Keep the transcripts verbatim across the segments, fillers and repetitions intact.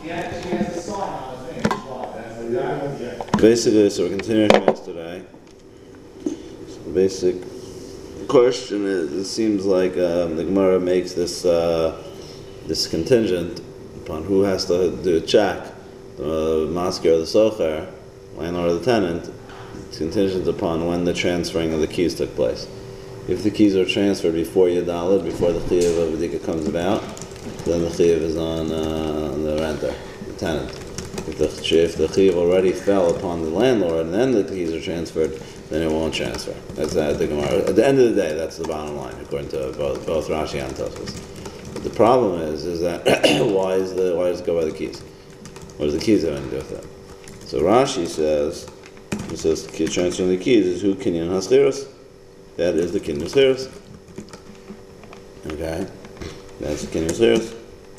Yeah, she has a sign on the thing. That's the Basically, so we're continuing from yesterday. So the basic question is, it seems like um, the Gemara makes this uh, this contingent upon who has to do a check, the masker or the socher, landlord or the tenant. It's contingent upon when the transferring of the keys took place. If the keys are transferred before Yadalad, before the chiyuv of B'dika comes about, then the chiyuv is on uh, the renter, the tenant. If the, if the chiyuv already fell upon the landlord and then the keys are transferred, then it won't transfer. That's uh, the Gemara. At the end of the day, that's the bottom line, according to both, both Rashi and Tosfos. But the problem is, is that why is the why does it go by the keys? What does the keys have to do with that? So Rashi says, he says transferring the keys is who kinyan haschirus. That is the kinyan haschirus. Okay, that's the kinyan haschirus.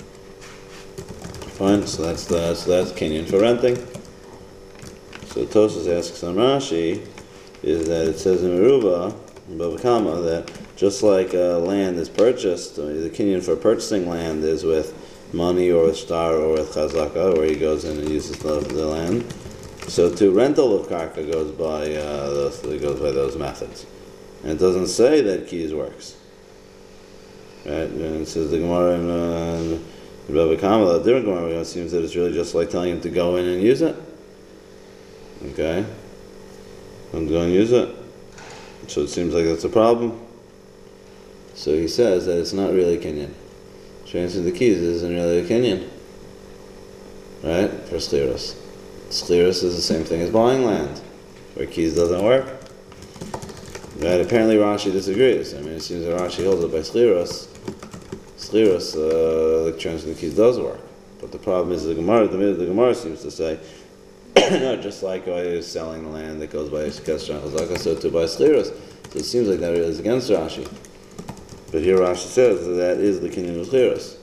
Fine. So that's the so that's kinyan for renting. So Tosfos asks on Rashi is that it says in Meruba, in Bava Kama, that just like uh, land is purchased, the kinyan for purchasing land is with money or with star or with chazaka, where he goes in and uses the, the land. So to rental of karka goes by uh, those it goes by those methods, and it doesn't say that keys works. Right? And it says the Gemara in, uh, in Bava Kama, the different Gemara, it seems that it's really just like telling him to go in and use it. Okay, I'm going to use it. So it seems like that's a problem. So he says that it's not really kinyan. Transferring the keys isn't really a kinyan, right? For schirus. Schirus is the same thing as buying land, where keys doesn't work. Right? Apparently Rashi disagrees. I mean, it seems that Rashi holds it by schirus. Schirus, uh, the transferring the keys does work. But the problem is the Gemara, the the Gemara seems to say, no, just like I is selling the land that goes by Kesher and Chazaka, so to buy schirus. So it seems like that is against Rashi. But here Rashi says that that is the kinyan of schirus.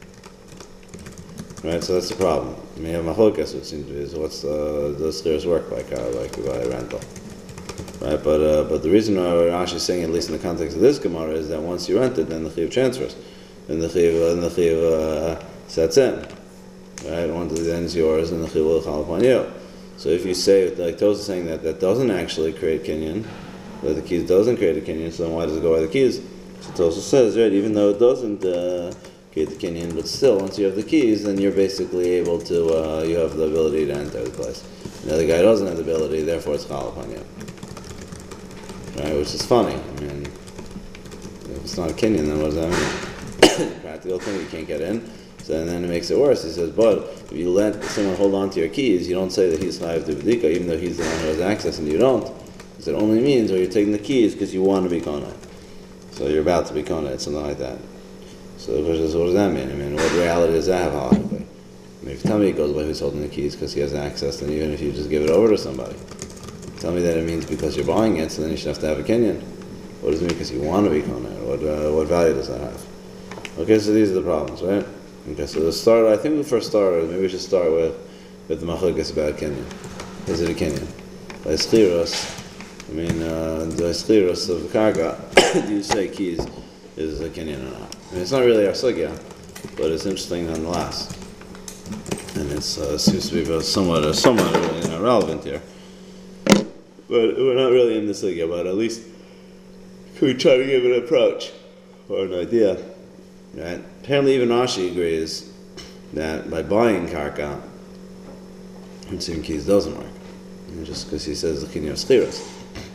Right, so that's the problem. I mean, you have machokas, which seems to be, so what's uh, does schirus work like uh, like by rental? Right, but uh, but the reason why Rashi is saying, at least in the context of this Gemara, is that once you rent it, then the chiyuv transfers, then the chiyuv then the chiyuv uh, sets in. Right, once it ends yours, and the chiyuv will chal upon you. So if you say, like Tosfos is saying, that that doesn't actually create kinyan, that the keys doesn't create a kinyan, so then why does it go by the keys? So Tosfos says, right, even though it doesn't uh, create the kinyan, but still, once you have the keys, then you're basically able to, uh, you have the ability to enter the place. And the other guy doesn't have the ability, therefore it's chal upon you. Right, which is funny. I mean, if it's not a kinyan, then what does that mean? Practical thing, you can't get in. So then it makes it worse. He says, but if you let someone hold on to your keys, you don't say that he's chayav to b'dika, even though he's the one who has access and you don't. Because it only means, or you're taking the keys because you want to be kona. So you're about to be kona, something like that. So the question is, what does that mean? I mean, what reality does that have halachically? I mean, if you tell me it goes by who's holding the keys because he has access, then even if you just give it over to somebody, tell me that it means because you're buying it, so then you should have to have a kinyan. What does it mean because you want to be kona? What, uh, what value does that have? Okay, so these are the problems, right? Okay, so the start, I think we first started, maybe we should start with, with the machokas about kinyan. Is it a kinyan? By schirus, I mean, uh, the schirus of the karka, do you say keys is a kinyan or not? I mean, it's not really our sugya, but it's interesting nonetheless. And it uh, seems to be somewhat, uh, somewhat you know, relevant here. But we're not really in the sugya, but at least we try to give an approach or an idea. Right? Apparently even Rashi agrees that by buying karka, receiving keys doesn't work. And just because he says the kinyan of schirus.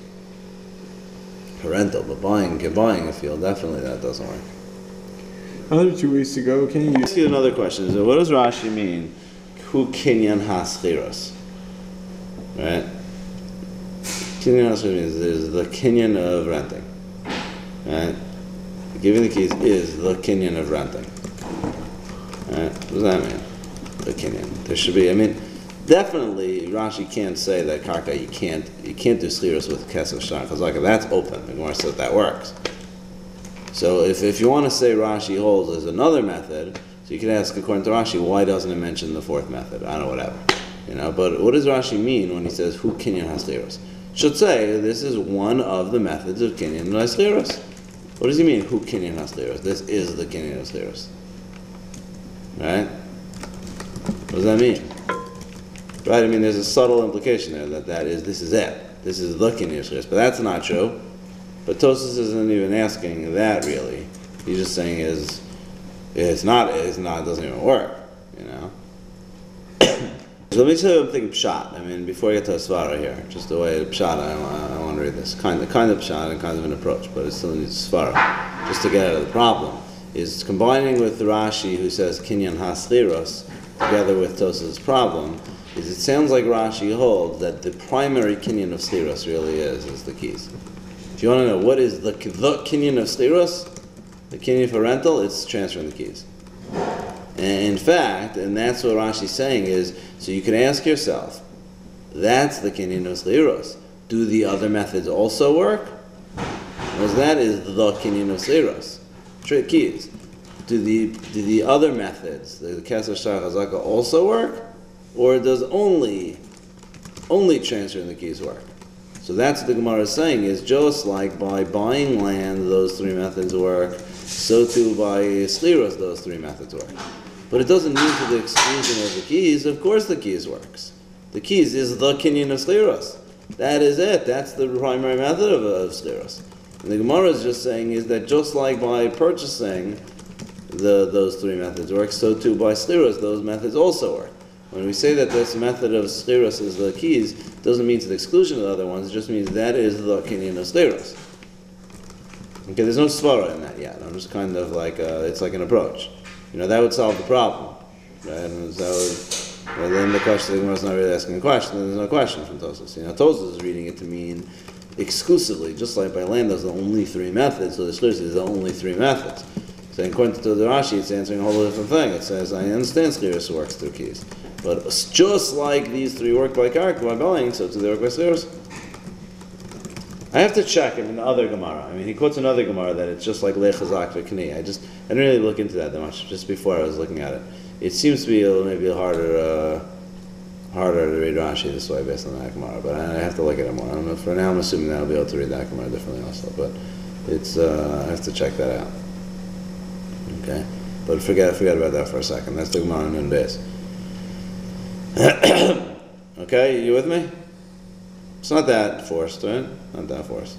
For rental, but buying, buying a field, definitely that doesn't work. Another two weeks ago, can you... Ask you another question. So what does Rashi mean? Hu kinyan ha-schirus? Right? Kinyan ha-schirus means there's the kinyan of renting. Right? Giving the keys is the kinyan of renting. Right? What does that mean? The kinyan. There should be, I mean, definitely Rashi can't say that karka, you can't you can't do schirus with kesef shtar, because like that's open. The Gemara says that works. So if, if you want to say Rashi holds as another method, so you can ask according to Rashi, why doesn't it mention the fourth method? I don't know, whatever. You know, but what does Rashi mean when he says hu kinyan ha-schirus? Should say this is one of the methods of kinyan ha-schirus. What does he mean, hu kinyan ha-schirus? This is the kinyan ha-schirus. Right? What does that mean? Right? I mean, there's a subtle implication there that that is, this is it. This is the kinyan of schiras. But that's not true. But Tosfos isn't even asking that really. He's just saying is, it's not, it's not, it doesn't even work, you know? So let me tell you what I'm thinking pshat. I mean, before I get to a svara here, just the way pshat, I, I, I want to read this. Kind of, kind of pshat and kind of an approach, but it still needs svara. Just to get out of the problem, is combining with Rashi who says kinyan haschiros, together with Tosfos' problem, is it sounds like Rashi holds that the primary kinyan of schiros really is, is the keys. If you want to know what is the, the kinyan of schiros, the kinyan for rental, it's transferring the keys. And in fact, and that's what Rashi's saying is, so you can ask yourself, that's the kinyan of schiros. Do the other methods also work? Because that is the kinyan of schiros. Trick keys. Do the do the other methods, the Keser Shtar Chazaka, also work? Or does only only transferring the keys work? So that's what the Gemara is saying, is just like by buying land, those three methods work, so too by schiros, those three methods work. But it doesn't mean to the exclusion of the keys. Of course the keys works. The keys is the kinyan of schiros. That is it. That's the primary method of, of schiros. And the Gemara is just saying is that just like by purchasing, the those three methods work, so too by schiros, those methods also work. When we say that this method of schiros is the keys, it doesn't mean to the exclusion of the other ones, it just means that is the kinyan of schiros. Okay, there's no svara in that yet. I'm just kind of like, uh, it's like an approach. You know, that would solve the problem. Right? And that would, well, then the question, the Gemara is not really asking a question, then there's no question from Tosfos. You know, Tosfos is reading it to mean exclusively, just like by land, there's the only three methods, so the schiros is the only three methods. So according to the Rashi, it's answering a whole different thing. It says, I understand schiros works through keys. But just like these three work by karka, by buying, so do they work by schiros? I have to check in the other Gemara. I mean, he quotes another Gemara that it's just like Lech Chazak v'Kni. I just, I didn't really look into that that much, just before I was looking at it. It seems to be a little, maybe a harder, uh, harder to read Rashi this way based on that Gemara, but I have to look at it more. I don't know, for now I'm assuming that I'll be able to read that Gemara differently also, but it's, uh, I have to check that out. Okay? But forget, forget about that for a second. That's the Gemara on Nun Beis. Okay, you with me? It's not that forced, right? Not that forced.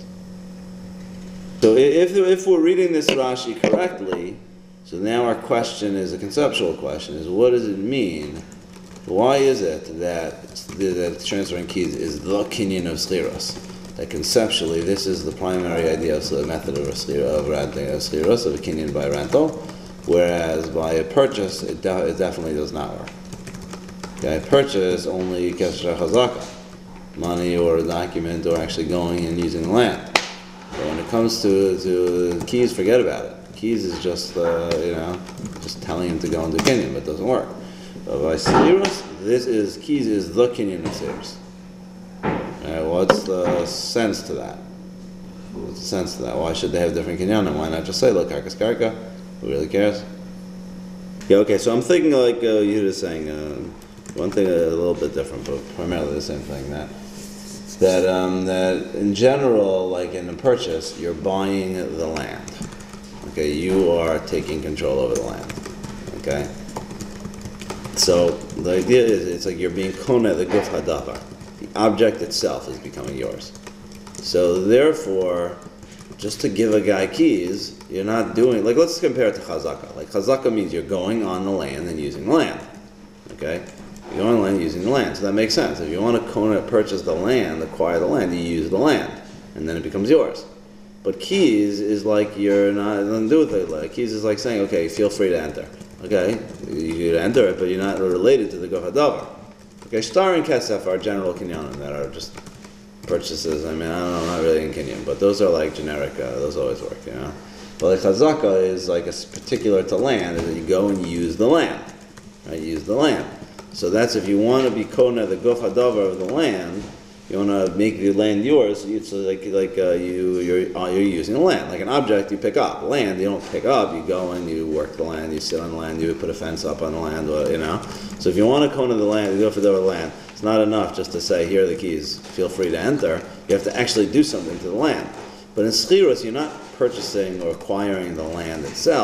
So if, if we're reading this Rashi correctly, so now our question is a conceptual question, is what does it mean? Why is it that, that transferring keys is the kinyan of schiros? That conceptually this is the primary idea of the method of, of renting a schiros, of a kinyan by rental, whereas by a purchase it, de- it definitely does not work. Okay, purchase only Keser Chazaka, money or a document or actually going and using the land. But when it comes to, to keys, forget about it. Keys is just, uh, you know, just telling him to go and do kinyan, but it doesn't work. But by schiros, this is, keys is the kinyan of schiros. Right, what's the sense to that? What's the sense to that? Why should they have different kinyanim? Why not just say, look, karka's karka? Who really cares? Yeah, okay, so I'm thinking like uh, you were saying, uh, one thing a little bit different, but primarily the same thing, that that um, that in general, like in a purchase, you're buying the land. Okay, you are taking control over the land. Okay, so the idea is it's like you're being kona the guf hadavar. The object itself is becoming yours. So therefore, just to give a guy keys, you're not doing, like let's compare it to chazaka. Like chazaka means you're going on the land and using the land. Okay. You're on the land using the land, so that makes sense. If you want to kona, purchase the land, acquire the land, you use the land, and then it becomes yours. But keys is like you're not, it doesn't do with it. Like, keys is like saying, okay, feel free to enter. Okay, you enter it, but you're not related to the guf hadavar. Okay, shtar and kesef are general kinyanim that are just purchases. I mean, I don't know, not really in kinyan, but those are like generic. Uh, those always work, you know. But like chazaka is like a particular to land, is that you go and use the land, right? You use the land. So that's if you want to be kona the guf hadavar of the land, you want to make the land yours. It's like like uh, you you're uh, you're using the land like an object you pick up. Land you don't pick up. You go and you work the land. You sit on the land. You put a fence up on the land. Or, you know. So if you want to kona the land, the guf hadavar of the land, it's not enough just to say here are the keys. Feel free to enter. You have to actually do something to the land. But in schiros, you're not purchasing or acquiring the land itself.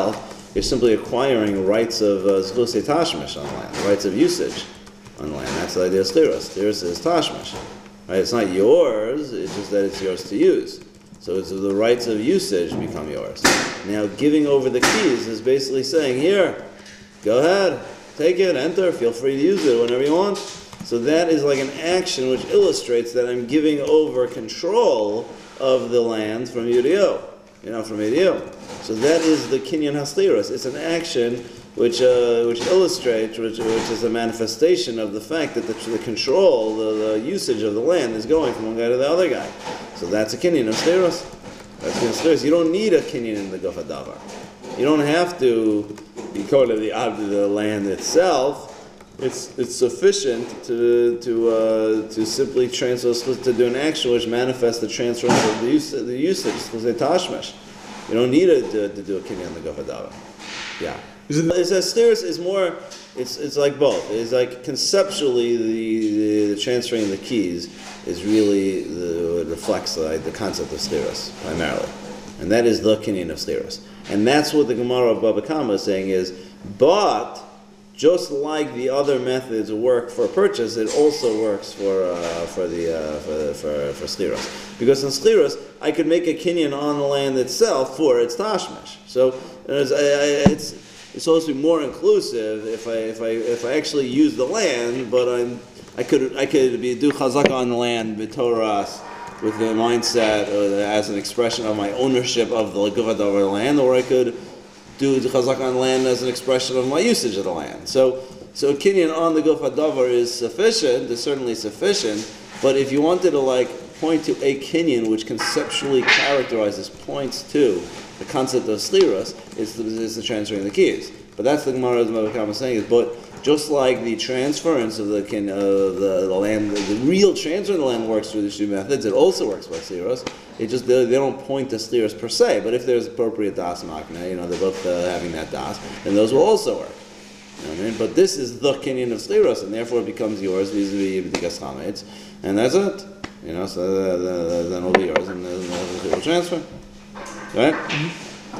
you're simply acquiring rights of zchus tashmish on land, rights of usage on land. That's the idea of schirus. Schirus is tashmish. Right? It's not yours, it's just that it's yours to use. So it's the rights of usage become yours. Now, giving over the keys is basically saying, here, go ahead, take it, enter, feel free to use it whenever you want. So that is like an action which illustrates that I'm giving over control of the land from you to you, you know, from me to you. So that is the kinyan haschirus. It's an action which uh, which illustrates, which, which is a manifestation of the fact that the, the control, the, the usage of the land is going from one guy to the other guy. So that's a kinyan of schirus. That's kinyan schirus. You don't need a kinyan in the guf hadavar. You don't have to be called the object of the land itself. It's it's sufficient to to uh, to simply transfer, to do an action which manifests the transference of the use the usage. Tashmish. You don't need it to, to do a kinyan in the guf hadavar. Yeah. It's a schirus is more. It's it's like both. It's like conceptually the, the, the transferring the keys is really the, it reflects the, the concept of schirus primarily, and that is the kinyan of schirus. And that's what the Gemara of Baba Kama is saying is, but just like the other methods work for purchase, it also works for uh, for the uh, for for for schirus. Because in schirus, I could make a kinyan on the land itself for its tashmish. So it's, it's it's supposed to be more inclusive if I if I if I actually use the land, but I'm I could I could be do chazaka on the land b'toras with the mindset or as an expression of my ownership of the guf hadavar land, or I could do the chazaka on the land as an expression of my usage of the land. So so kinyan on the guf hadavar is sufficient, is certainly sufficient, but if you wanted to like point to a kinyan which conceptually characterizes, points to the concept of schirus, is the, is the transferring the keys. But that's the Gemara of the Kama saying is, but just like the transference of the kin, uh, the, the land, the, the real transfer of the land works through the two methods, it also works by schirus. It just, they, they don't point to schirus per se, but if there's appropriate das makna, you know, they're both uh, having that das, then those will also work. You know what I mean? But this is the kinyan of schirus, and therefore it becomes yours vis-a-vis b'dikas chametz, and that's it. You know, so the, the, the, then it'll be yours, and the will transfer. Right? Mm-hmm.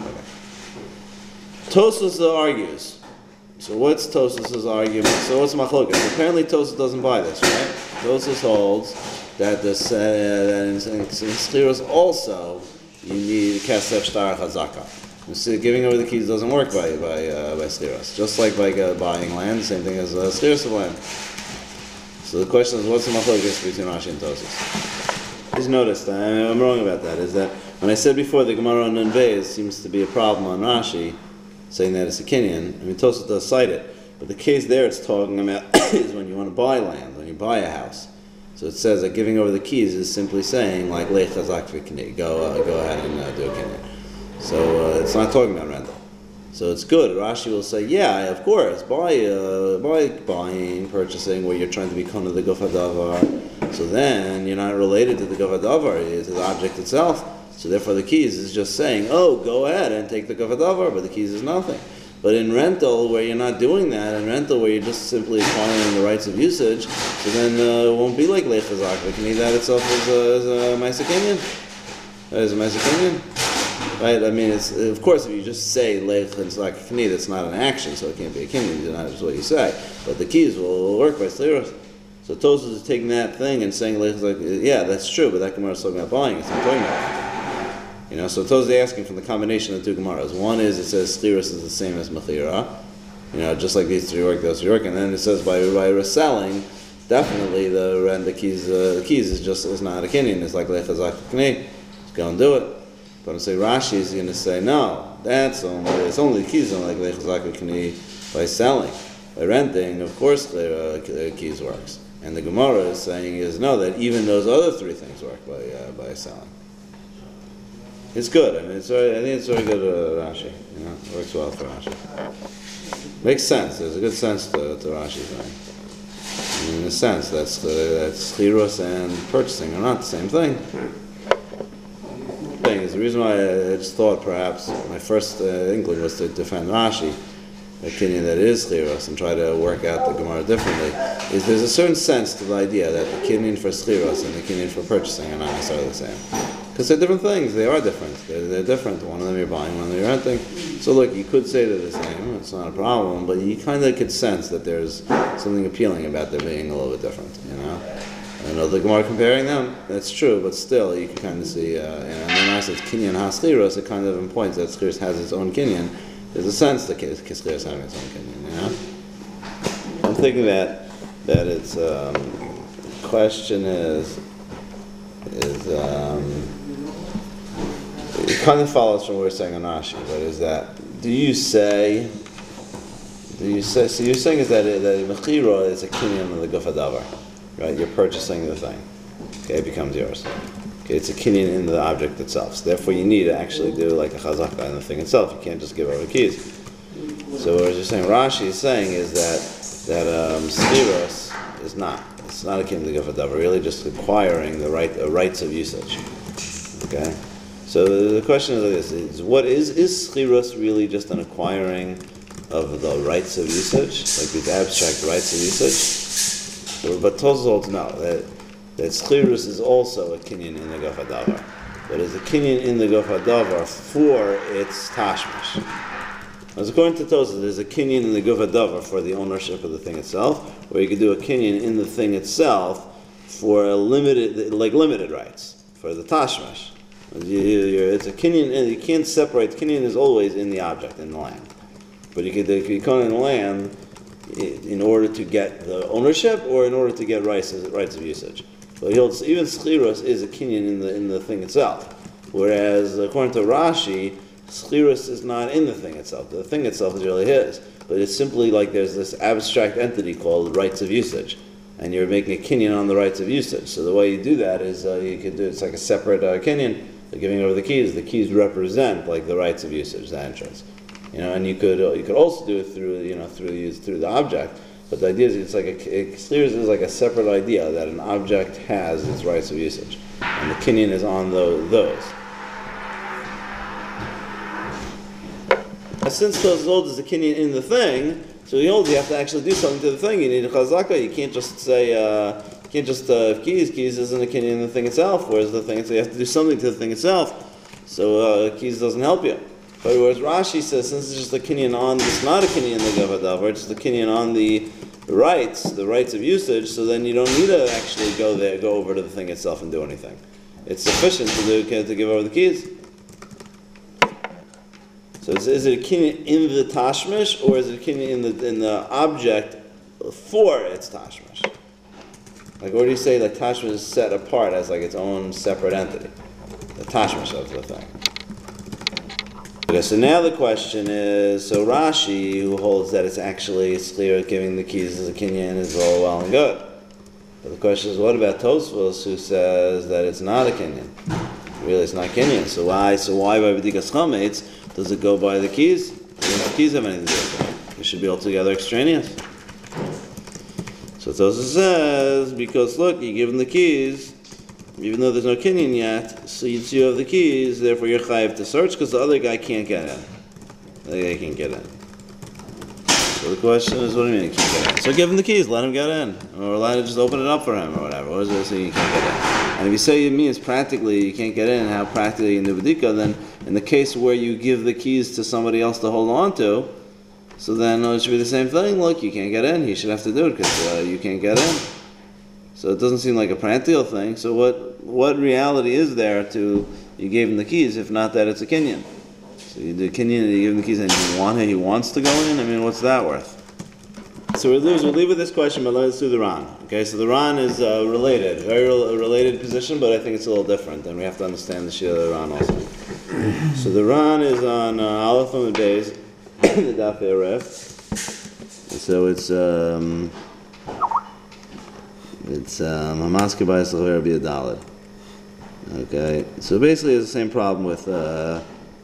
Okay. Tosfos argues. So what's Tosfos' argument? So what's machlokas? Apparently Tosfos doesn't buy this, right? Tosfos holds that this, uh, that in, in, in schirus also you need kesef shtar chazaka. So giving over the keys doesn't work by by uh, by schirus. Just like by uh, buying land, same thing as uh, schirus of land. So the question is, what's the machlokas between Rashi and Tosfos? Please notice that I'm wrong about that. Is that when I said before the Gemara on Nun Beis seems to be a problem on Rashi, saying that it's a kinyan. I mean, Tosfos does cite it, but the case there it's talking about is when you want to buy land, when you buy a house. So it says that giving over the keys is simply saying like lech chazak v'kini, go uh, go ahead and uh, do a kinyan. So uh, it's not talking about rental. So it's good. Rashi will say, yeah, of course, buy, uh, buy buying, purchasing, where you're trying to become the guf hadavar. So then you're not related to the guf hadavar, to the object itself. So therefore the keys is just saying, oh, go ahead and take the guf hadavar, but the keys is nothing. But in rental, where you're not doing that, in rental, where you're just simply acquiring the rights of usage, so then uh, it won't be like lech chazak v'kini. That itself is a, is a ma'aseh kinyan. That is a ma'aseh kinyan. Right? I mean, it's, of course, if you just say lech chazak v'kini, that's not an action, so it can't be a kinyan. It's not just what you say. But the keys will work by schirus. So Tosfos is taking that thing and saying lech chazak, yeah, that's true, but that Gemara is talking about buying. It's not talking about it. You know, so Tosfos is asking from the combination of the two Gemaras. One is it says schirus is the same as mechira, you know, just like these three work, those three work, and then it says by by reselling, definitely the rent the keys uh, the keys is just is not a kinyan. It's like lech chazak v'kini. Just go and do it. But I'm say Rashi is going to say no, that's only it's only the keys only like lech chazak v'kini by selling. By renting, of course, the uh, keys works. And the Gemara is saying is no, that even those other three things work by uh, by selling. It's good. I mean, it's very, I think it's very good uh, Rashi. You know, it works well for Rashi. Makes sense. There's a good sense to, to Rashi's thing. I mean, in a sense, that's uh, that's schirus and purchasing are not the same thing. Thing is the reason why I just thought perhaps my first uh, inkling was to defend Rashi, the opinion that it is schirus, and try to work out the Gemara differently. Is there's a certain sense to the idea that the kinyan for schirus and the kinyan for purchasing are not necessarily the same. Because they're different things. They are different. They're, they're different. One of them you're buying, one of them you're renting. So look, you could say they're the same. It's not a problem, but you kind of could sense that there's something appealing about them being a little bit different. You know. I know the Gemara comparing them. That's true, but still, you can kind of see. Uh, you know, and then I said kinyan haschiros. It kind of points that schiros has its own kinyan. There's a sense that schiros having its own kinyan. You know. I'm thinking that that it's um, question is is um, it kind of follows from what we're saying on Rashi, but is that do you say do you say so you're saying is that that mechira is a kinyan of the guf hadavar, right? You're purchasing the thing, okay, it becomes yours. Okay, it's a kinyan in the object itself. So therefore, you need to actually do like a chazaka in the thing itself. You can't just give over the keys. So what you're saying, Rashi is saying is that. That um, schiros is not. It's not a kinyan of the guf hadavar. Really, just acquiring the right uh, rights of usage. Okay. So the question is like this: is what is is schiros really just an acquiring of the rights of usage, like these abstract rights of usage? But Tosfos holds no that that schiros is also a kinyan in the guf hadavar, but is a kinyan in the guf hadavar for its tashmish. As according to Tosfos, there's a kinyan in the guf hadavar for the ownership of the thing itself, or you could do a kinyan in the thing itself for a limited, like limited rights for the tashmish. It's a kinyan, and you can't separate. Kinyan is always in the object, in the land, but you could do kinyan in the land in order to get the ownership, or in order to get rights rights of usage. But he holds even schiros is a kinyan in the in the thing itself, whereas according to Rashi. Schiros is not in the thing itself. The thing itself is really his, but it's simply like there's this abstract entity called rights of usage, and you're making a kinyan on the rights of usage. So the way you do that is uh, you could do it's like a separate uh, kinyan. They're giving over the keys. The keys represent like the rights of usage, the entrance. You know, and you could uh, you could also do it through you know through through the object. But the idea is it's like a schiros is like a separate idea that an object has its rights of usage, and the kinyan is on those. those. Since Tosfos holds is a kinyan in the thing, so he holds you have to actually do something to the thing. You need a chazaka. You can't just say, uh, you can't just, uh, if keys, keys isn't a kinyan in the thing itself, whereas the thing, so you have to do something to the thing itself. So uh, keys doesn't help you. But whereas Rashi says, since it's just a kinyan on, it's not a kinyan in the guf hadavar, it's just a kinyan on the rights, the rights of usage, so then you don't need to actually go there, go over to the thing itself and do anything. It's sufficient to do, to give over the keys. So is, is it a kinyan in the tashmish, or is it a kinyan in the in the object for its tashmish? Like, what do you say that tashmish is set apart as like its own separate entity? The tashmish of the thing. Okay, so now the question is, so Rashi, who holds that it's actually it's clear giving the keys as a kinyan is all well and good. But the question is, what about Tosfos, who says that it's not a kinyan? Really, it's not kinyan. So why? So why by b'dikas chametz does it go by the keys? The keys have anything to do with it. It should be altogether extraneous. So Tosfos says, because look, you give them the keys, even though there's no kinyan yet, so you you have the keys, therefore you're chayiv to search because the other guy can't get in. The other guy can't get in. So the question is, what do you mean he can't get in? So give him the keys, let him get in. Or let him just open it up for him or whatever. What does it say you can't get in? And if you say it means practically you can't get in, how practically you do b'dika, then in the case where you give the keys to somebody else to hold on to, so then it should be the same thing. Look, you can't get in. He should have to do it because uh, you can't get in. So it doesn't seem like a practical thing. So what what reality is there to you gave him the keys if not that it's a kinyan? So you do kinyan and you give him the keys and you want he wants to go in. I mean, what's that worth? So we'll leave, we'll leave with this question, but let's do the Ran. Okay, so the Ran is uh, related, very re- related position, but I think it's a little different, and we have to understand the Shia of the Ran also. So the Ran is on uh, Aleph and Beis, the Daf Eref. So it's um, it's Hamaske Bayis L'Choyer B'Yadalid. Okay, so basically it's the same problem with uh,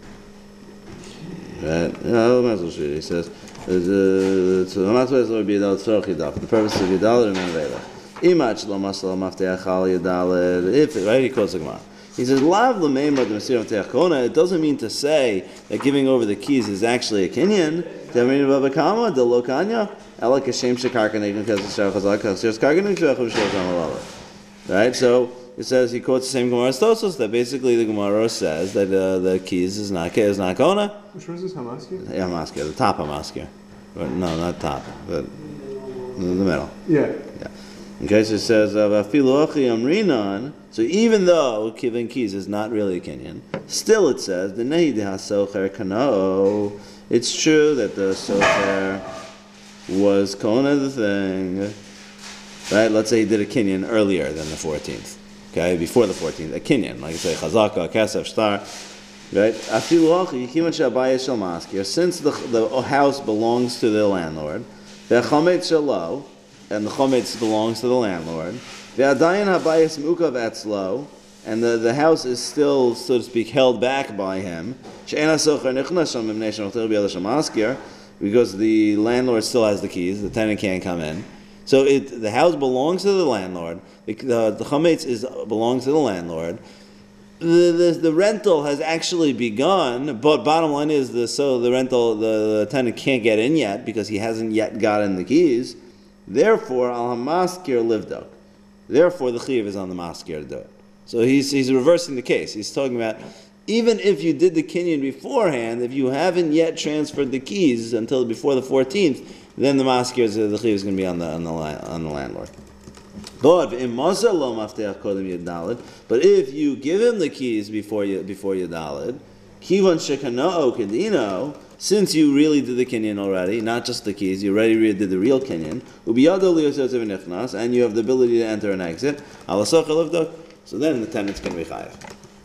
right. Yeah, he says. The purpose of Yadalid and Menvela. Imach lo masal mafteach al Yadalid. If right, he quotes the Gemara. He says, "Lav l'meimar d'masir mafteach kona." It doesn't mean to say that giving over the keys is actually a kinyan. Demin b'avakama de lo kanya. Ela kashem shekar kanegin kasher chazak kasher karganim shvechum shlosham alav. Right. So it says he quotes the same Gemara as Tosos that basically the Gemara says that uh, the keys is not is not Kona. Which one is this? Hamaskir? Yeah, Hamaskir, the top Hamaskir. But no, not top, but in the middle. Yeah. Yeah. Okay, so it says Vafilu Achi Amrinan. So even though Kivin Keys is not really a Kenyan, still it says the Nehi Socher Kano. It's true that the Socher was Kona the thing. Right? Let's say he did a Kenyan earlier than the fourteenth. Okay, before the fourteenth, a Kenyan, like say Chazaka, Kesef, Shtar. Right? Afilu Achi Kiman Shabayis Shel Maskir. Since the the house belongs to the landlord, the Chametz Shelo, and the Chometz belongs to the landlord. Ve'adayin habayis mukav etzlo, and the, the house is still, so to speak, held back by him. She'ena socher nichnas sham mimnei shenotel b'yad Hashem maskir, because the landlord still has the keys, the tenant can't come in. So it, the house belongs to the landlord. The the, the Chometz is belongs to the landlord. The, the the rental has actually begun, but bottom line is the so the rental the, the tenant can't get in yet because he hasn't yet gotten the keys. Therefore, al hamaskir livdok. Therefore, the chiyuv is on the maskir to do it. So he's he's reversing the case. He's talking about even if you did the kinyan beforehand, if you haven't yet transferred the keys until before the fourteenth, then the maskir is the chiyuv is going to be on the on the on the landlord. But if you give him the keys before you before you dalid, kivan shekanao kedino. Since you really did the kinyan already, not just the keys, you already did the real kinyan, and you have the ability to enter and exit, so then the tenant's going to be chayav.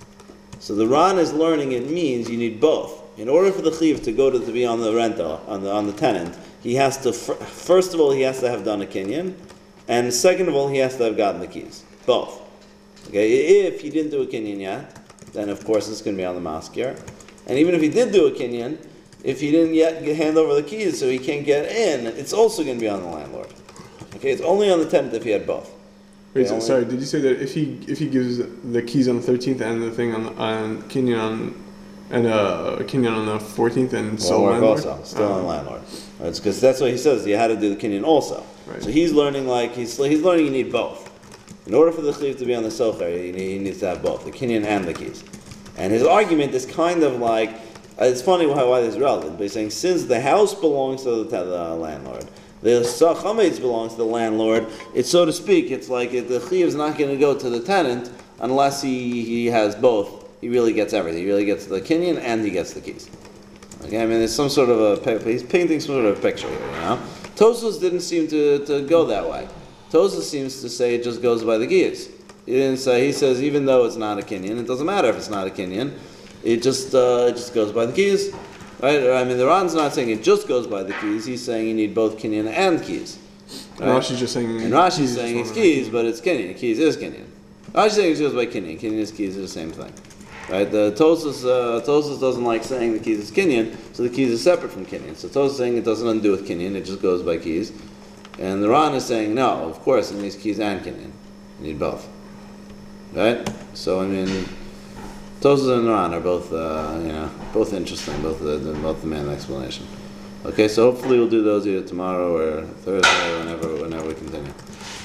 So the Ran is learning it means you need both. In order for the chiv to go to, to be on the rental, on the on the tenant, he has to, first of all, he has to have done a kinyan, and second of all, he has to have gotten the keys. Both. Okay, if he didn't do a kinyan yet, then of course it's going to be on the maskir. And even if he did do a kinyan, if he didn't yet hand over the keys so he can't get in, it's also going to be on the landlord. Okay, it's only on the tenant if he had both. Wait, Okay, so, only- sorry, did you say that if he if he gives the keys on the thirteenth and the thing on on Kenyan on and uh Kenyan on the fourteenth and Will so work landlord? also, still on Oh. the landlord. It's because that's what he says. You had to do the kinyan also. Right. So he's learning like he's he's learning you need both. In order for the chiv to be on the socher, he, he needs to have both the kinyan and the keys. And his argument is kind of like. It's funny why, why this is relevant, but he's saying since the house belongs to the, to the landlord, the chametz belongs to the landlord, it's so to speak, it's like it, the chiyuv is not going to go to the tenant unless he, he has both. He really gets everything. He really gets the kinyan and he gets the keys. Okay, I mean, there's some sort of a, he's painting some sort of a picture here, you know? Tosfos didn't seem to, to go that way. Tosfos seems to say it just goes by the keys. He didn't say, he says even though it's not a kinyan, it doesn't matter if it's not a kinyan, It just uh, it just goes by the keys, right? I mean, the Ran's not saying it just goes by the keys. He's saying you need both kinyan and keys. And Right? Rashi's just saying. And Rashi's keys saying is it's one of keys, but it's kinyan. Keys is kinyan. Rashi's saying it goes by kinyan. Kinyan is keys are the same thing, right? The Tosfos uh, Tosfos doesn't like saying the keys is kinyan, so the keys is separate from kinyan. So Tosfos is saying it doesn't undo with kinyan; it just goes by keys. And the Ran is saying no, of course it needs keys and kinyan. You need both, right? So I mean. Tosfos and Ran are both, uh, you know, both interesting, both the, the both the main explanation. Okay, so hopefully we'll do those either tomorrow or Thursday or whenever whenever we continue.